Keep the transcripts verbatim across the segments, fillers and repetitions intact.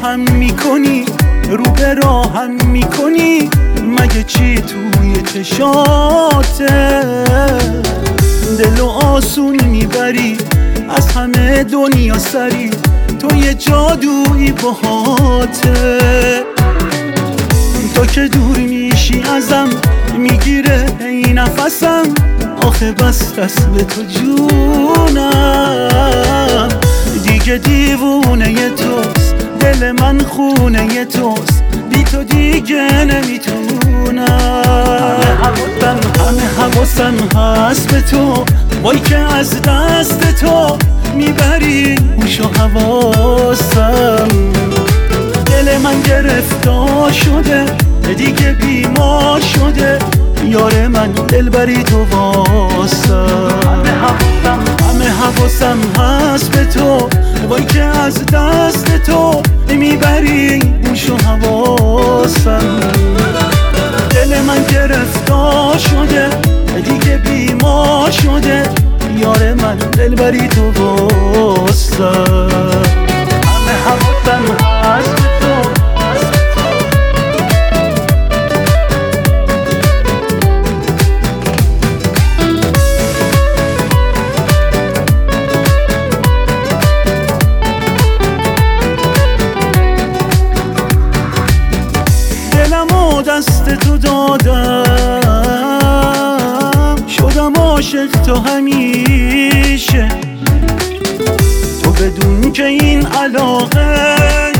نگاهم میکنی، رو به راهم میکنی، مگه چی توی چشاته؟ دلو آسون میبری، از همه دنیا سری، تو یه جادویی باهاته. تو که دور میشی ازم، میگیره این نفسم، آخه بس دست به تو جونم. دیگه دیوونه ی توست، دل من خونه ی توست، بی تو دیگه نمیتونم. همه حواسم هست به تو، وای که از دست تو میبری هوش و حواسم. دل من گرفتار شده، دیگه بیمار شده، یار من دلبری تو واسم. همه حواسم هست به تو، وای که از دست تو میبری هوش و حواسم. دل من گرفتار شده، دیگه بیمار شده، یار من دلبری تو واسم. همه حواسم هست به تو. دلمو دست تو دادم، شدم عاشق تو همیشه، تو بدون که این علاقه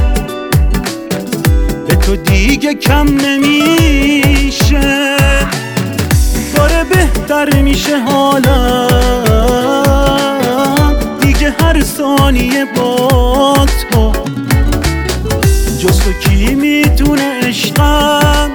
به تو دیگه کم نمیشه. داره بهتر میشه حالم، دیگه هر ثانیه با تو، جز تو کی میتونه عشقم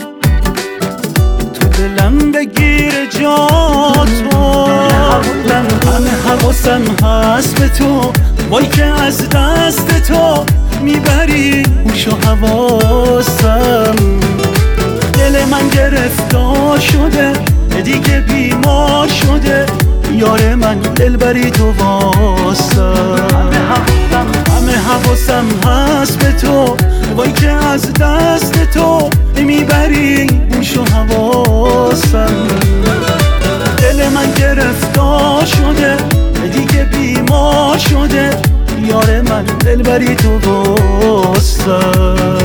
تو دلم بگیره جا تو. همه حواسم هست به تو، وای که از دست تو میبری هوش و حواسم. دل من گرفتار شده، دیگه بیمار شده، یار من دلبری تو واسم. همه حواسم هست به تو، وای که از دست تو میبری هوش و حواسم. دل من گرفتار شده، دیگه بیمار شده، یار من دلبری تو واسم.